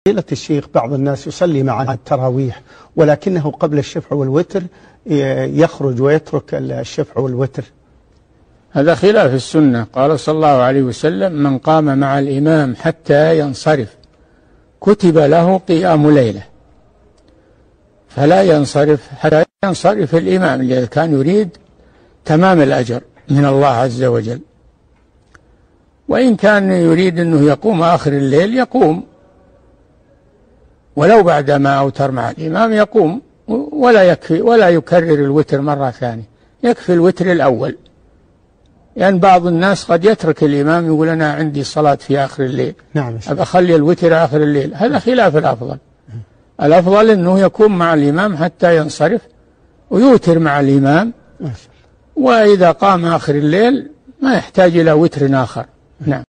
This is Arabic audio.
فضيلة الشيخ، بعض الناس يصلي مع التراويح ولكنه قبل الشفع والوتر يخرج ويترك الشفع والوتر. هذا خلاف السنة. قال صلى الله عليه وسلم: من قام مع الإمام حتى ينصرف كتب له قيام ليلة، فلا ينصرف حتى ينصرف الإمام إذا كان يريد تمام الأجر من الله عز وجل. وإن كان يريد أنه يقوم آخر الليل يقوم، ولو بعدما أوتر مع الإمام يقوم، ولا يكرر الوتر مرة ثانية، يكفي الوتر الأول. يعني بعض الناس قد يترك الإمام يقول: أنا عندي صلاة في آخر الليل، نعم، أبقى أخلي الوتر آخر الليل. هذا خلاف الأفضل. الأفضل أنه يكون مع الإمام حتى ينصرف ويوتر مع الإمام، وإذا قام آخر الليل ما يحتاج إلى وتر آخر. نعم.